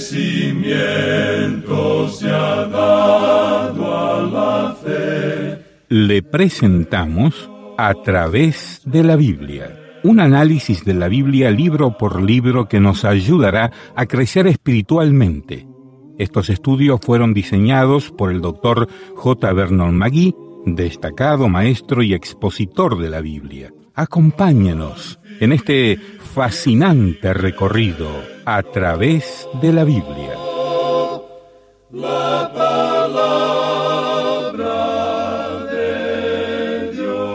crecimiento se ha dado a la fe. Le presentamos A través de la Biblia, un análisis de la Biblia libro por libro que nos ayudará a crecer espiritualmente. Estos estudios fueron diseñados por el Dr. J. Vernon McGee, destacado maestro y expositor de la Biblia. Acompáñenos en este fascinante recorrido a través de la Biblia. La palabra de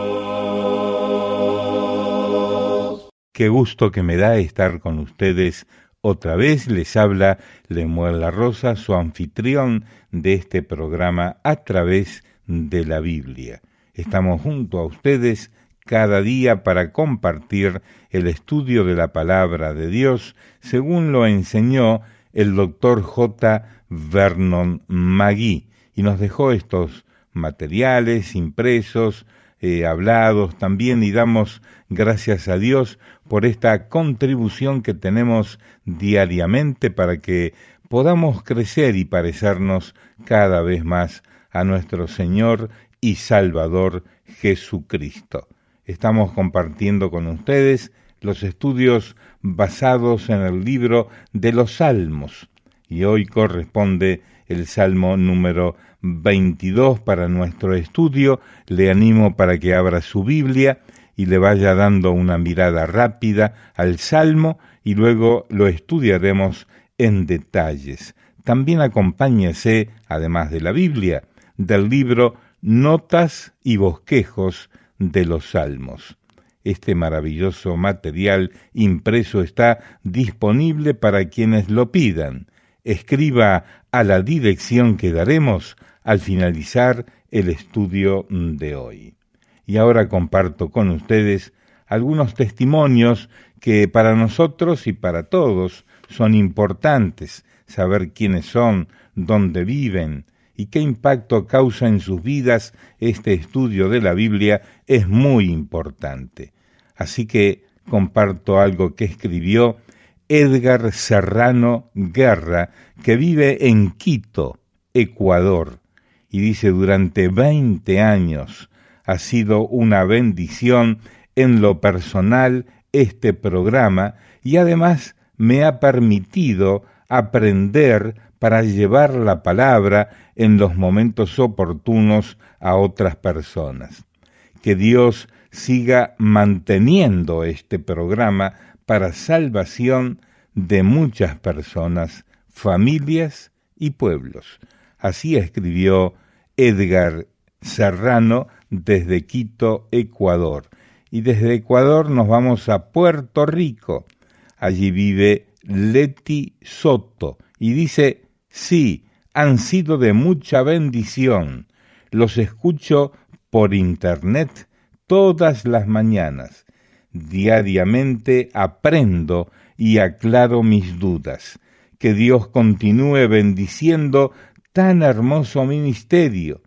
Dios. Qué gusto que me da estar con ustedes otra vez. Les habla Lemuel La Rosa, su anfitrión de este programa A través de la Biblia. Estamos junto a ustedes cada día para compartir el estudio de la palabra de Dios, según lo enseñó el Dr. J. Vernon McGee, y nos dejó estos materiales impresos, hablados también, y damos gracias a Dios por esta contribución que tenemos diariamente para que podamos crecer y parecernos cada vez más a nuestro Señor y Salvador Jesucristo. Estamos compartiendo con ustedes los estudios basados en el libro de los Salmos, y hoy corresponde el Salmo número 22 para nuestro estudio. Le animo para que abra su Biblia y le vaya dando una mirada rápida al Salmo y luego lo estudiaremos en detalles. También acompáñese, además de la Biblia, del libro Notas y Bosquejos de los Salmos. Este maravilloso material impreso está disponible para quienes lo pidan. Escriba a la dirección que daremos al finalizar el estudio de hoy. Y ahora comparto con ustedes algunos testimonios que para nosotros y para todos son importantes. Saber quiénes son, dónde viven y qué impacto causa en sus vidas este estudio de la Biblia es muy importante. Así que comparto algo que escribió Edgar Serrano Guerra, que vive en Quito, Ecuador, y dice: durante 20 años ha sido una bendición en lo personal este programa, y además me ha permitido aprender para llevar la palabra en los momentos oportunos a otras personas. Que Dios siga manteniendo este programa para salvación de muchas personas, familias y pueblos. Así escribió Edgar Serrano desde Quito, Ecuador. Y desde Ecuador nos vamos a Puerto Rico. Allí vive Leti Soto y dice: sí, han sido de mucha bendición. Los escucho por internet todas las mañanas. Diariamente aprendo y aclaro mis dudas. Que Dios continúe bendiciendo tan hermoso ministerio.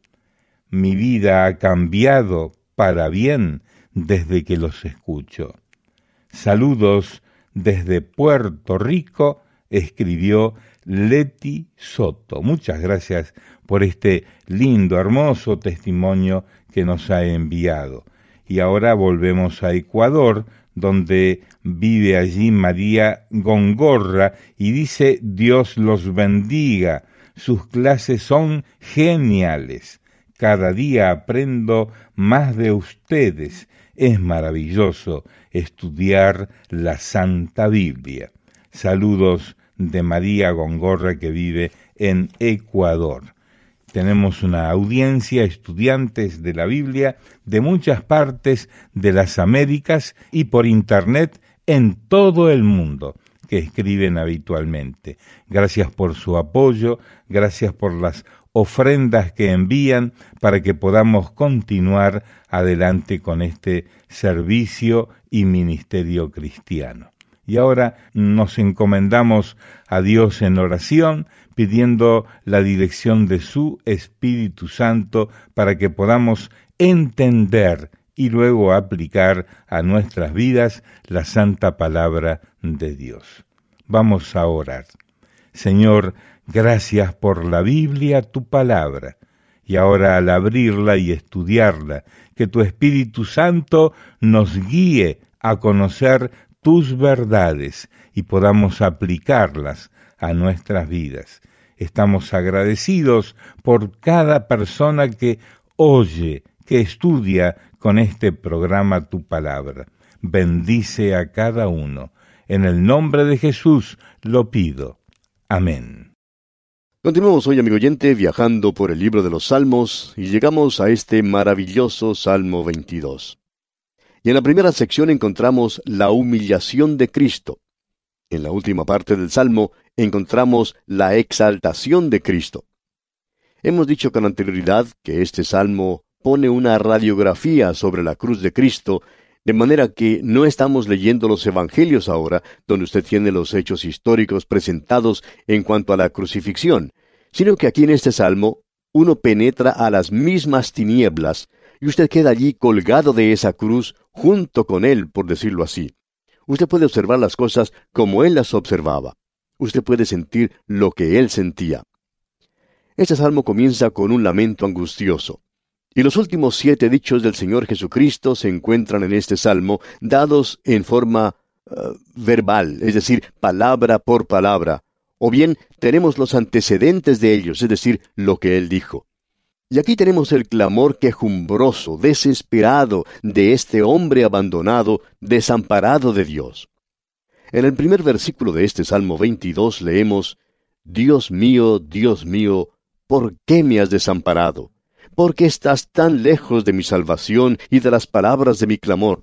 Mi vida ha cambiado para bien desde que los escucho. Saludos desde Puerto Rico, escribió Leti Soto. Muchas gracias por este lindo, hermoso testimonio que nos ha enviado. Y ahora volvemos a Ecuador, donde vive allí María Gongorra, y dice: Dios los bendiga, sus clases son geniales. Cada día aprendo más de ustedes. Es maravilloso estudiar la Santa Biblia. Saludos de María Gongorra, que vive en Ecuador. Tenemos una audiencia, estudiantes de la Biblia de muchas partes de las Américas y por internet en todo el mundo, que escriben habitualmente. Gracias por su apoyo, gracias por las ofrendas que envían para que podamos continuar adelante con este servicio y ministerio cristiano. Y ahora nos encomendamos a Dios en oración, pidiendo la dirección de su Espíritu Santo para que podamos entender y luego aplicar a nuestras vidas la santa palabra de Dios. Vamos a orar. Señor, gracias por la Biblia, tu palabra. Y ahora al abrirla y estudiarla, que tu Espíritu Santo nos guíe a conocer tus verdades y podamos aplicarlas a nuestras vidas. Estamos agradecidos por cada persona que oye, que estudia con este programa tu palabra. Bendice a cada uno. En el nombre de Jesús lo pido. Amén. Continuamos hoy, amigo oyente, viajando por el libro de los Salmos y llegamos a este maravilloso Salmo 22. Y en la primera sección encontramos la humillación de Cristo. En la última parte del Salmo encontramos la exaltación de Cristo. Hemos dicho con anterioridad que este Salmo pone una radiografía sobre la cruz de Cristo, de manera que no estamos leyendo los Evangelios ahora, donde usted tiene los hechos históricos presentados en cuanto a la crucifixión, sino que aquí en este Salmo uno penetra a las mismas tinieblas y usted queda allí colgado de esa cruz junto con Él, por decirlo así. Usted puede observar las cosas como Él las observaba. Usted puede sentir lo que Él sentía. Este Salmo comienza con un lamento angustioso. Y los últimos 7 dichos del Señor Jesucristo se encuentran en este Salmo, dados en forma verbal, es decir, palabra por palabra. O bien tenemos los antecedentes de ellos, es decir, lo que Él dijo. Y aquí tenemos el clamor quejumbroso, desesperado, de este hombre abandonado, desamparado de Dios. En el primer versículo de este Salmo 22 leemos: Dios mío, ¿por qué me has desamparado? ¿Por qué estás tan lejos de mi salvación y de las palabras de mi clamor?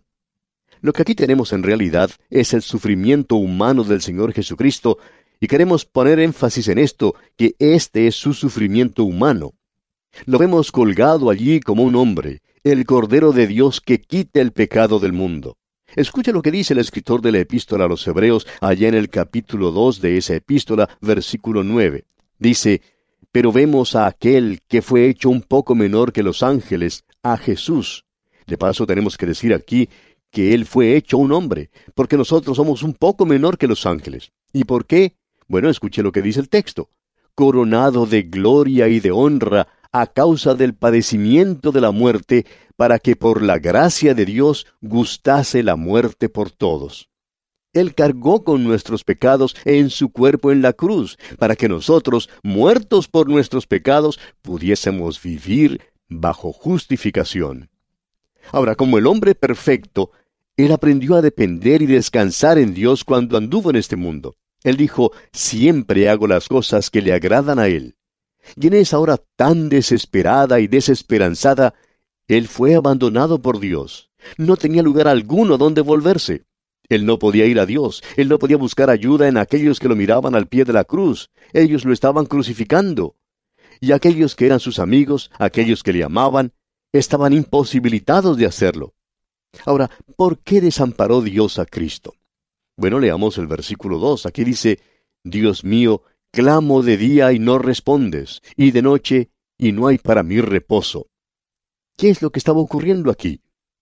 Lo que aquí tenemos en realidad es el sufrimiento humano del Señor Jesucristo, y queremos poner énfasis en esto, que este es su sufrimiento humano. Lo vemos colgado allí como un hombre, el Cordero de Dios que quita el pecado del mundo. Escuche lo que dice el escritor de la epístola a los Hebreos, allá en el capítulo 2 de esa epístola, versículo 9. Dice: Pero vemos a aquel que fue hecho un poco menor que los ángeles, a Jesús. De paso tenemos que decir aquí que Él fue hecho un hombre, porque nosotros somos un poco menor que los ángeles. ¿Y por qué? Bueno, escuche lo que dice el texto: coronado de gloria y de honra a causa del padecimiento de la muerte, para que por la gracia de Dios gustase la muerte por todos. Él cargó con nuestros pecados en su cuerpo en la cruz, para que nosotros, muertos por nuestros pecados, pudiésemos vivir bajo justificación. Ahora, como el hombre perfecto, Él aprendió a depender y descansar en Dios cuando anduvo en este mundo. Él dijo: siempre hago las cosas que le agradan a Él. Y en esa hora tan desesperada y desesperanzada, Él fue abandonado por Dios. No tenía lugar alguno donde volverse. Él no podía ir a Dios. Él no podía buscar ayuda en aquellos que lo miraban al pie de la cruz. Ellos lo estaban crucificando. Y aquellos que eran sus amigos, aquellos que le amaban, estaban imposibilitados de hacerlo. Ahora, ¿por qué desamparó Dios a Cristo? Bueno, leamos el versículo 2. Aquí dice: Dios mío, clamo de día y no respondes, y de noche y no hay para mí reposo. ¿Qué es lo que estaba ocurriendo aquí?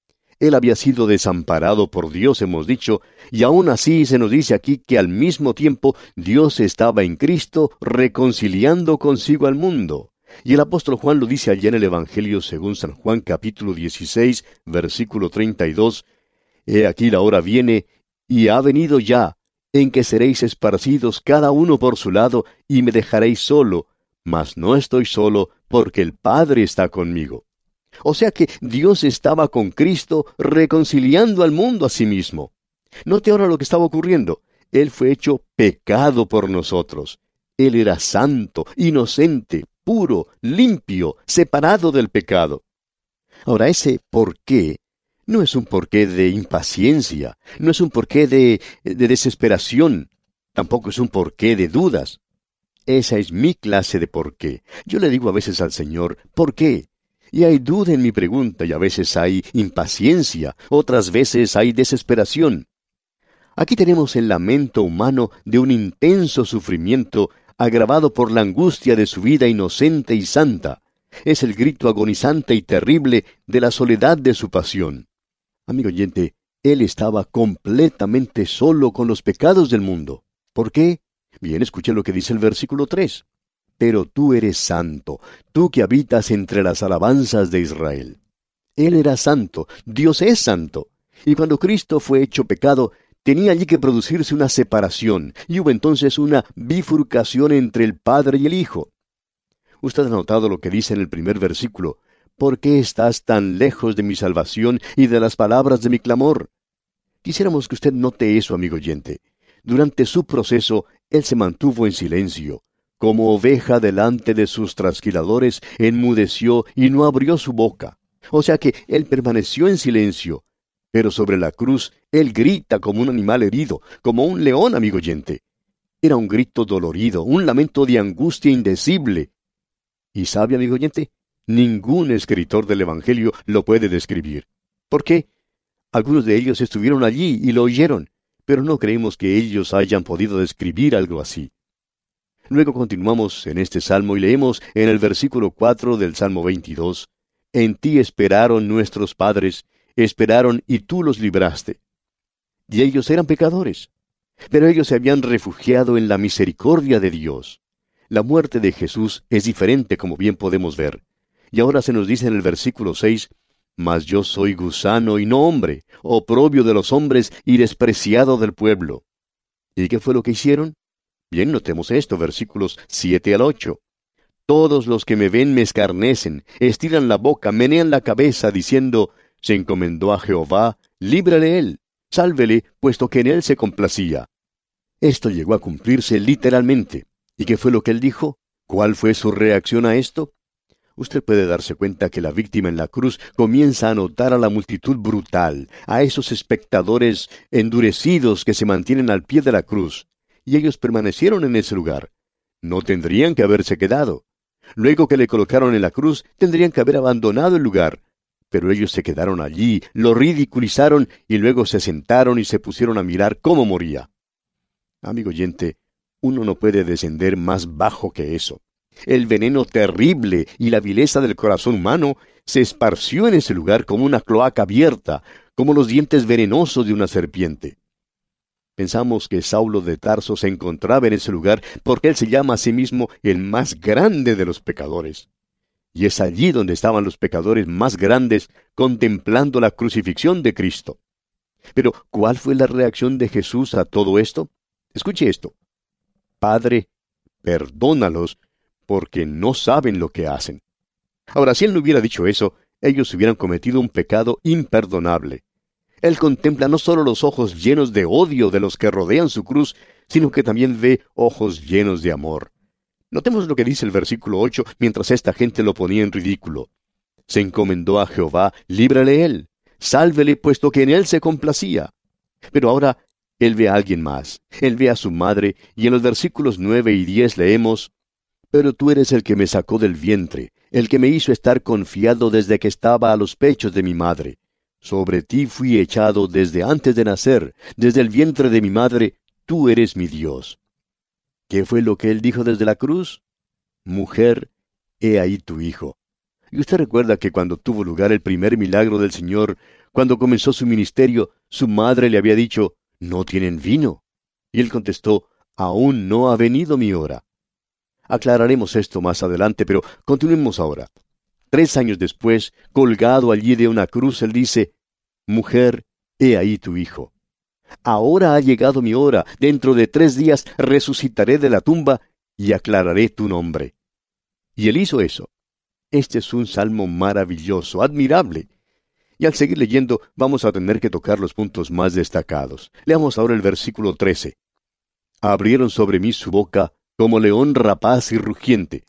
Él había sido desamparado por Dios, hemos dicho, y aún así se nos dice aquí que al mismo tiempo Dios estaba en Cristo reconciliando consigo al mundo. Y el apóstol Juan lo dice allá en el Evangelio según San Juan capítulo 16, versículo 32, He aquí la hora viene, y ha venido ya, en que seréis esparcidos cada uno por su lado, y me dejaréis solo, mas no estoy solo, porque el Padre está conmigo. O sea que Dios estaba con Cristo reconciliando al mundo a sí mismo. Note ahora lo que estaba ocurriendo. Él fue hecho pecado por nosotros. Él era santo, inocente, puro, limpio, separado del pecado. Ahora, ese por qué no es un porqué de impaciencia, no es un porqué de desesperación, tampoco es un porqué de dudas. Esa es mi clase de porqué. Yo le digo a veces al Señor: ¿por qué? Y hay duda en mi pregunta, y a veces hay impaciencia, otras veces hay desesperación. Aquí tenemos el lamento humano de un intenso sufrimiento agravado por la angustia de su vida inocente y santa. Es el grito agonizante y terrible de la soledad de su pasión. Amigo oyente, Él estaba completamente solo con los pecados del mundo. ¿Por qué? Bien, escuche lo que dice el versículo 3. Pero tú eres santo, tú que habitas entre las alabanzas de Israel. Él era santo, Dios es santo. Y cuando Cristo fue hecho pecado, tenía allí que producirse una separación, y hubo entonces una bifurcación entre el Padre y el Hijo. Usted ha notado lo que dice en el primer versículo. ¿Por qué estás tan lejos de mi salvación y de las palabras de mi clamor? Quisiéramos que usted note eso, amigo oyente. Durante su proceso, Él se mantuvo en silencio. Como oveja delante de sus trasquiladores, enmudeció y no abrió su boca. O sea que Él permaneció en silencio. Pero sobre la cruz, Él grita como un animal herido, como un león, amigo oyente. Era un grito dolorido, un lamento de angustia indecible. ¿Y sabe, amigo oyente? Ningún escritor del Evangelio lo puede describir. ¿Por qué? Algunos de ellos estuvieron allí y lo oyeron, pero no creemos que ellos hayan podido describir algo así. Luego continuamos en este salmo y leemos en el versículo 4 del Salmo 22, En ti esperaron nuestros padres, esperaron y tú los libraste. Y ellos eran pecadores, pero ellos se habían refugiado en la misericordia de Dios. La muerte de Jesús es diferente, como bien podemos ver. Y ahora se nos dice en el versículo 6, Mas yo soy gusano y no hombre, oprobio de los hombres y despreciado del pueblo. ¿Y qué fue lo que hicieron? Bien, notemos esto, versículos 7 al 8. Todos los que me ven me escarnecen, estiran la boca, menean la cabeza, diciendo, Se encomendó a Jehová, líbrale él, sálvele, puesto que en él se complacía. Esto llegó a cumplirse literalmente. ¿Y qué fue lo que él dijo? ¿Cuál fue su reacción a esto? Usted puede darse cuenta que la víctima en la cruz comienza a notar a la multitud brutal, a esos espectadores endurecidos que se mantienen al pie de la cruz, y ellos permanecieron en ese lugar. No tendrían que haberse quedado. Luego que le colocaron en la cruz, tendrían que haber abandonado el lugar. Pero ellos se quedaron allí, lo ridiculizaron, y luego se sentaron y se pusieron a mirar cómo moría. Amigo oyente, uno no puede descender más bajo que eso. El veneno terrible y la vileza del corazón humano se esparció en ese lugar como una cloaca abierta, como los dientes venenosos de una serpiente. Pensamos que Saulo de Tarso se encontraba en ese lugar porque él se llama a sí mismo el más grande de los pecadores. Y es allí donde estaban los pecadores más grandes contemplando la crucifixión de Cristo. Pero, ¿cuál fue la reacción de Jesús a todo esto? Escuche esto. Padre, perdónalos, porque no saben lo que hacen. Ahora, si él no hubiera dicho eso, ellos hubieran cometido un pecado imperdonable. Él contempla no solo los ojos llenos de odio de los que rodean su cruz, sino que también ve ojos llenos de amor. Notemos lo que dice el versículo 8, mientras esta gente lo ponía en ridículo. Se encomendó a Jehová, líbrale él, sálvele, puesto que en él se complacía. Pero ahora, él ve a alguien más. Él ve a su madre, y en los versículos 9 y 10 leemos, Pero tú eres el que me sacó del vientre, el que me hizo estar confiado desde que estaba a los pechos de mi madre. Sobre ti fui echado desde antes de nacer, desde el vientre de mi madre, tú eres mi Dios. ¿Qué fue lo que él dijo desde la cruz? Mujer, he ahí tu hijo. Y usted recuerda que cuando tuvo lugar el primer milagro del Señor, cuando comenzó su ministerio, su madre le había dicho, ¿no tienen vino? Y él contestó, aún no ha venido mi hora. Aclararemos esto más adelante, pero continuemos ahora. 3 años después, colgado allí de una cruz, él dice, Mujer, he ahí tu hijo. Ahora ha llegado mi hora, dentro de 3 días resucitaré de la tumba y aclararé tu nombre. Y él hizo eso. Este es un salmo maravilloso, admirable. Y al seguir leyendo, vamos a tener que tocar los puntos más destacados. Leamos ahora el versículo 13. Abrieron sobre mí su boca como león rapaz y rugiente.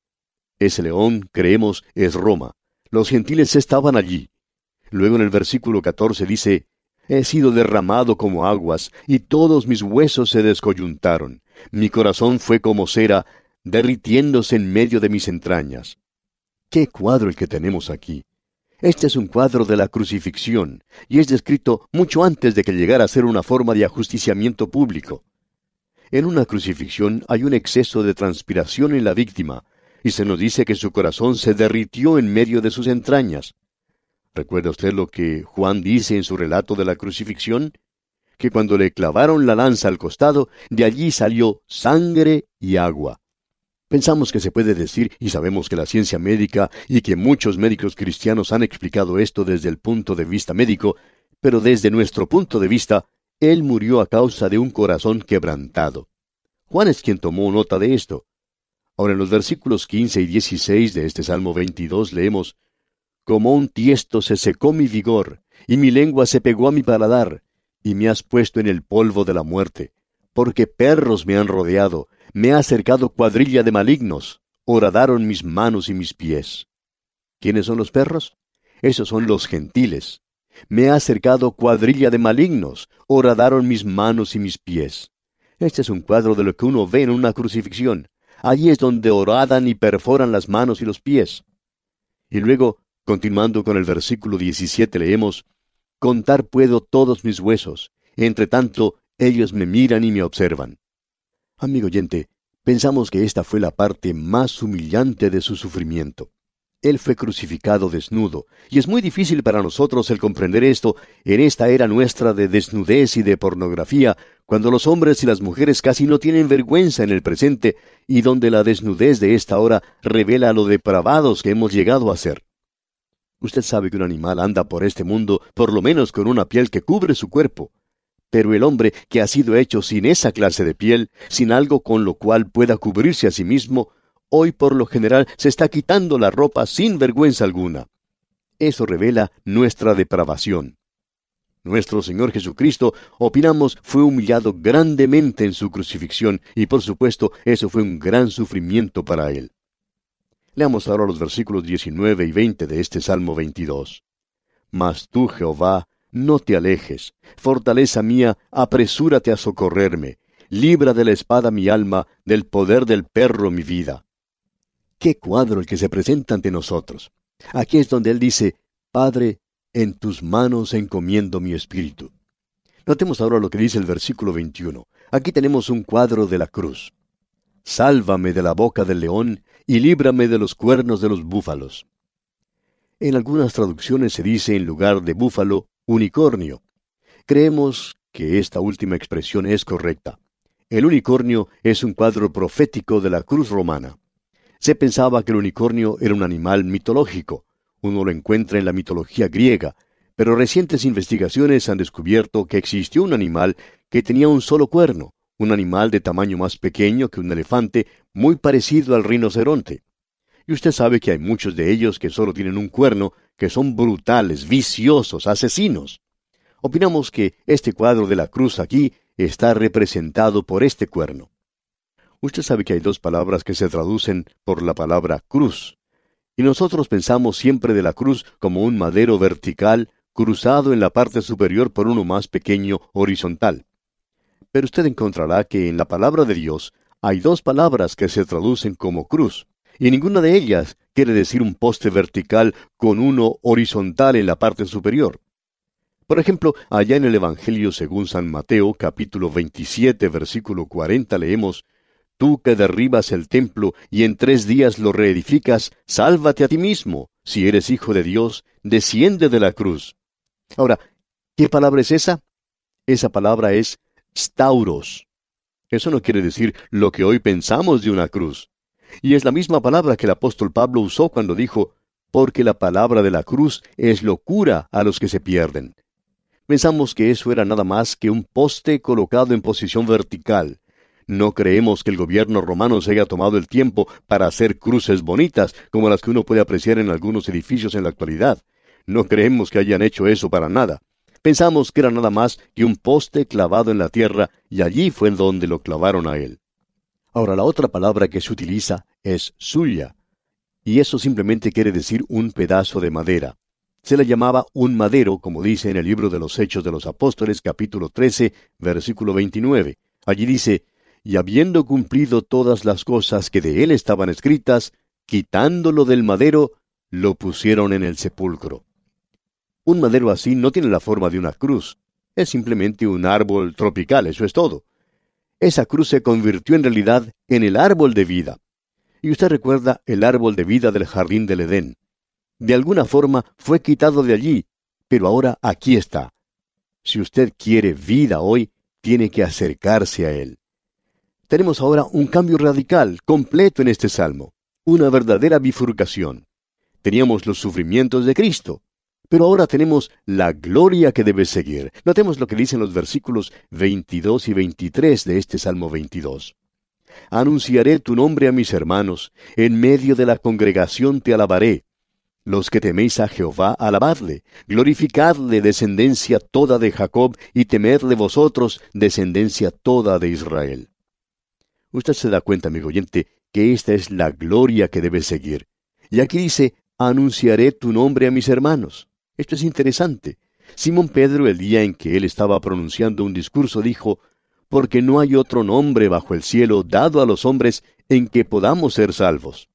Ese león, creemos, es Roma. Los gentiles estaban allí. Luego en el versículo 14 dice, He sido derramado como aguas, y todos mis huesos se descoyuntaron. Mi corazón fue como cera, derritiéndose en medio de mis entrañas. ¡Qué cuadro el que tenemos aquí! Este es un cuadro de la crucifixión, y es descrito mucho antes de que llegara a ser una forma de ajusticiamiento público. En una crucifixión hay un exceso de transpiración en la víctima, y se nos dice que su corazón se derritió en medio de sus entrañas. ¿Recuerda usted lo que Juan dice en su relato de la crucifixión? que cuando le clavaron la lanza al costado, de allí salió sangre y agua. Pensamos que se puede decir, y sabemos que la ciencia médica y que muchos médicos cristianos han explicado esto desde el punto de vista médico, pero desde nuestro punto de vista, él murió a causa de un corazón quebrantado. Juan es quien tomó nota de esto. Ahora en los versículos 15 y 16 de este Salmo 22 leemos: Como un tiesto se secó mi vigor, y mi lengua se pegó a mi paladar, y me has puesto en el polvo de la muerte, porque perros me han rodeado, me ha cercado cuadrilla de malignos, horadaron mis manos y mis pies. ¿Quiénes son los perros? Esos son los gentiles. Me ha cercado cuadrilla de malignos, horadaron mis manos y mis pies. Este es un cuadro de lo que uno ve en una crucifixión. Allí es donde horadan y perforan las manos y los pies. Y luego, continuando con el versículo 17, leemos: Contar puedo todos mis huesos, entre tanto ellos me miran y me observan. Amigo oyente, pensamos que esta fue la parte más humillante de su sufrimiento. Él fue crucificado desnudo, y es muy difícil para nosotros el comprender esto en esta era nuestra de desnudez y de pornografía, cuando los hombres y las mujeres casi no tienen vergüenza en el presente, y donde la desnudez de esta hora revela lo depravados que hemos llegado a ser. Usted sabe que un animal anda por este mundo por lo menos con una piel que cubre su cuerpo, pero el hombre que ha sido hecho sin esa clase de piel, sin algo con lo cual pueda cubrirse a sí mismo, hoy por lo general se está quitando la ropa sin vergüenza alguna. Eso revela nuestra depravación. Nuestro Señor Jesucristo, opinamos, fue humillado grandemente en su crucifixión, y por supuesto eso fue un gran sufrimiento para Él. Leamos ahora los versículos 19 y 20 de este Salmo 22. Mas tú, Jehová, no te alejes, fortaleza mía, apresúrate a socorrerme, libra de la espada mi alma, del poder del perro mi vida. ¡Qué cuadro el que se presenta ante nosotros! Aquí es donde él dice: Padre, en tus manos encomiendo mi espíritu. Notemos ahora lo que dice el versículo 21. Aquí tenemos un cuadro de la cruz. Sálvame de la boca del león, y líbrame de los cuernos de los búfalos. En algunas traducciones se dice en lugar de búfalo, unicornio. Creemos que esta última expresión es correcta. El unicornio es un cuadro profético de la cruz romana. Se pensaba que el unicornio era un animal mitológico. Uno lo encuentra en la mitología griega, pero recientes investigaciones han descubierto que existió un animal que tenía un solo cuerno, un animal de tamaño más pequeño que un elefante, muy parecido al rinoceronte. Y usted sabe que hay muchos de ellos que solo tienen un cuerno, que son brutales, viciosos, asesinos. Opinamos que este cuadro de la cruz aquí está representado por este cuerno. Usted sabe que hay dos palabras que se traducen por la palabra cruz. Y nosotros pensamos siempre de la cruz como un madero vertical, cruzado en la parte superior por uno más pequeño, horizontal. Pero usted encontrará que en la palabra de Dios hay dos palabras que se traducen como cruz, y ninguna de ellas quiere decir un poste vertical con uno horizontal en la parte superior. Por ejemplo, allá en el Evangelio según San Mateo, capítulo 27, versículo 40, leemos: Tú que derribas el templo y en 3 días lo reedificas, sálvate a ti mismo. Si eres hijo de Dios, desciende de la cruz. Ahora, ¿qué palabra es esa? Esa palabra es stauros. Eso no quiere decir lo que hoy pensamos de una cruz. Y es la misma palabra que el apóstol Pablo usó cuando dijo: porque la palabra de la cruz es locura a los que se pierden. Pensamos que eso era nada más que un poste colocado en posición vertical. No creemos que el gobierno romano se haya tomado el tiempo para hacer cruces bonitas, como las que uno puede apreciar en algunos edificios en la actualidad. No creemos que hayan hecho eso para nada. Pensamos que era nada más que un poste clavado en la tierra, y allí fue donde lo clavaron a él. Ahora, la otra palabra que se utiliza es suya, y eso simplemente quiere decir un pedazo de madera. Se le llamaba un madero, como dice en el libro de los Hechos de los Apóstoles, capítulo 13, versículo 29. Allí dice: y habiendo cumplido todas las cosas que de él estaban escritas, quitándolo del madero, lo pusieron en el sepulcro. Un madero así no tiene la forma de una cruz. Es simplemente un árbol tropical, eso es todo. Esa cruz se convirtió en realidad en el árbol de vida. Y usted recuerda el árbol de vida del jardín del Edén. De alguna forma fue quitado de allí, pero ahora aquí está. Si usted quiere vida hoy, tiene que acercarse a Él. Tenemos ahora un cambio radical, completo en este salmo, una verdadera bifurcación. Teníamos los sufrimientos de Cristo, pero ahora tenemos la gloria que debe seguir. Notemos lo que dicen los versículos 22 y 23 de este Salmo 22. Anunciaré tu nombre a mis hermanos, en medio de la congregación te alabaré. Los que teméis a Jehová, alabadle, glorificadle, descendencia toda de Jacob, y temedle vosotros, descendencia toda de Israel. Usted se da cuenta, amigo oyente, que esta es la gloria que debe seguir. Y aquí dice, anunciaré tu nombre a mis hermanos. Esto es interesante. Simón Pedro, el día en que él estaba pronunciando un discurso, dijo, porque no hay otro nombre bajo el cielo dado a los hombres en que podamos ser salvos.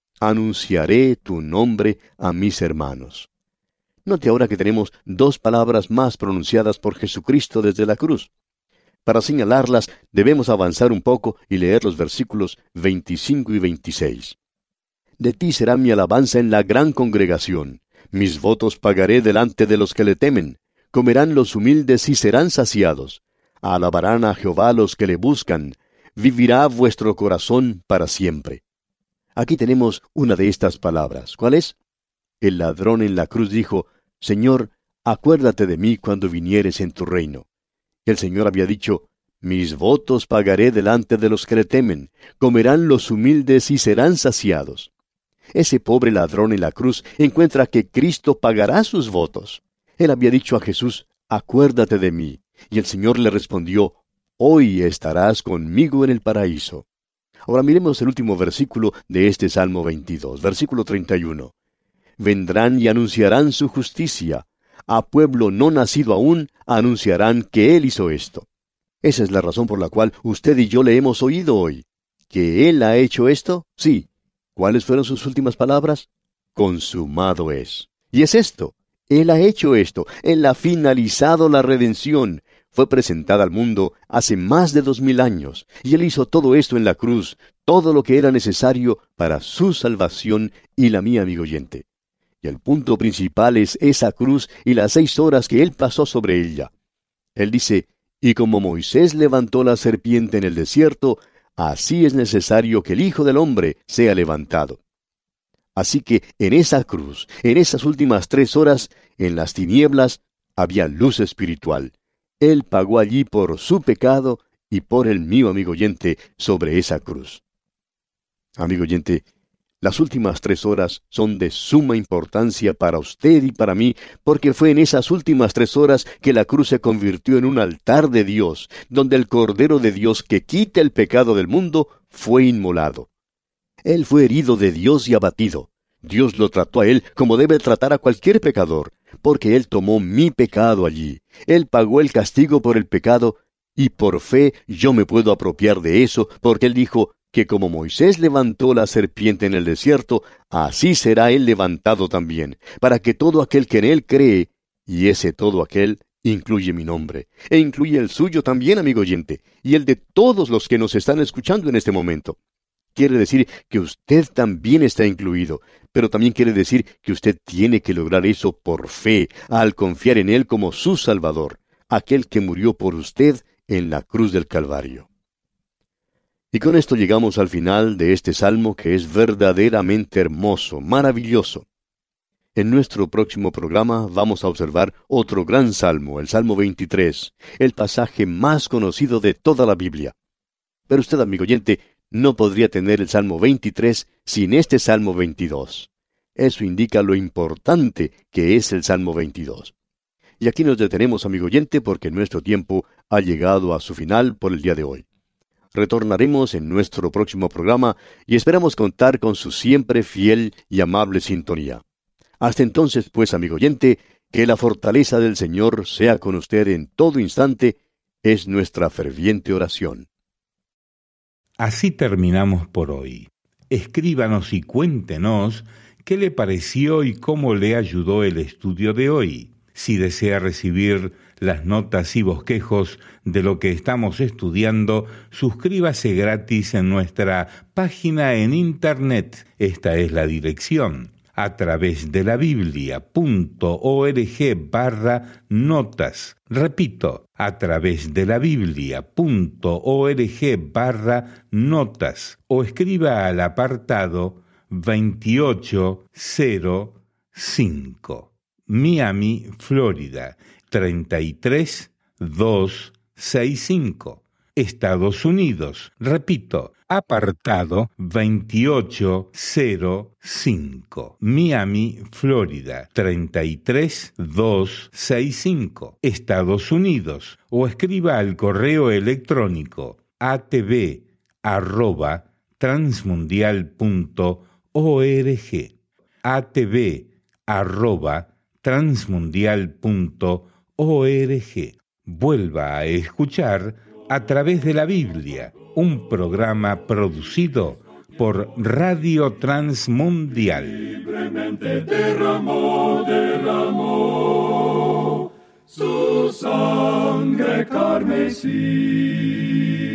Anunciaré tu nombre a mis hermanos. Note ahora que tenemos dos palabras más pronunciadas por Jesucristo desde la cruz. Para señalarlas, debemos avanzar un poco y leer los versículos 25 y 26. De ti será mi alabanza en la gran congregación. Mis votos pagaré delante de los que le temen. Comerán los humildes y serán saciados. Alabarán a Jehová los que le buscan. Vivirá vuestro corazón para siempre. Aquí tenemos una de estas palabras. ¿Cuál es? El ladrón en la cruz dijo, Señor, acuérdate de mí cuando vinieres en tu reino. El Señor había dicho, mis votos pagaré delante de los que le temen. Comerán los humildes y serán saciados. Ese pobre ladrón en la cruz encuentra que Cristo pagará sus votos. Él había dicho a Jesús, acuérdate de mí. Y el Señor le respondió, hoy estarás conmigo en el paraíso. Ahora miremos el último versículo de este Salmo 22, versículo 31. Vendrán y anunciarán su justicia. A pueblo no nacido aún, anunciarán que Él hizo esto. Esa es la razón por la cual usted y yo le hemos oído hoy. ¿Que Él ha hecho esto? Sí. ¿Cuáles fueron sus últimas palabras? Consumado es. Y es esto. Él ha hecho esto. Él ha finalizado la redención. Fue presentada al mundo hace más de 2000 años. Y Él hizo todo esto en la cruz, todo lo que era necesario para su salvación y la mía, amigo oyente. Y el punto principal es esa cruz y las 6 horas que Él pasó sobre ella. Él dice, y como Moisés levantó la serpiente en el desierto, así es necesario que el Hijo del Hombre sea levantado. Así que en esa cruz, en esas últimas 3 horas, en las tinieblas, había luz espiritual. Él pagó allí por su pecado y por el mío, amigo oyente, sobre esa cruz. Amigo oyente, las últimas 3 horas son de suma importancia para usted y para mí, porque fue en esas últimas 3 horas que la cruz se convirtió en un altar de Dios, donde el Cordero de Dios que quita el pecado del mundo fue inmolado. Él fue herido de Dios y abatido. Dios lo trató a Él como debe tratar a cualquier pecador, porque Él tomó mi pecado allí. Él pagó el castigo por el pecado, y por fe yo me puedo apropiar de eso, porque Él dijo que como Moisés levantó la serpiente en el desierto, así será Él levantado también, para que todo aquel que en Él cree, y ese todo aquel incluye mi nombre, e incluye el suyo también, amigo oyente, y el de todos los que nos están escuchando en este momento. Quiere decir que usted también está incluido, pero también quiere decir que usted tiene que lograr eso por fe, al confiar en Él como su Salvador, aquel que murió por usted en la cruz del Calvario. Y con esto llegamos al final de este salmo que es verdaderamente hermoso, maravilloso. En nuestro próximo programa vamos a observar otro gran salmo, el Salmo 23, el pasaje más conocido de toda la Biblia. Pero usted, amigo oyente, no podría tener el Salmo 23 sin este Salmo 22. Eso indica lo importante que es el Salmo 22. Y aquí nos detenemos, amigo oyente, porque nuestro tiempo ha llegado a su final por el día de hoy. Retornaremos en nuestro próximo programa y esperamos contar con su siempre fiel y amable sintonía. Hasta entonces, pues, amigo oyente, que la fortaleza del Señor sea con usted en todo instante, es nuestra ferviente oración. Así terminamos por hoy. Escríbanos y cuéntenos qué le pareció y cómo le ayudó el estudio de hoy. Si desea recibir las notas y bosquejos de lo que estamos estudiando, suscríbase gratis en nuestra página en internet. Esta es la dirección: a través de la Biblia.org/notas. Repito, a través de la Biblia.org/notas o escriba al apartado 2805, Miami, Florida 33265, Estados Unidos. Repito, apartado 2805, Miami, Florida 33265, Estados Unidos. O escriba al correo electrónico atv@transmundial.org, atv@transmundial.org. Vuelva a escuchar A través de la Biblia, un programa producido por Radio Transmundial. Libremente derramó su sangre carmesí.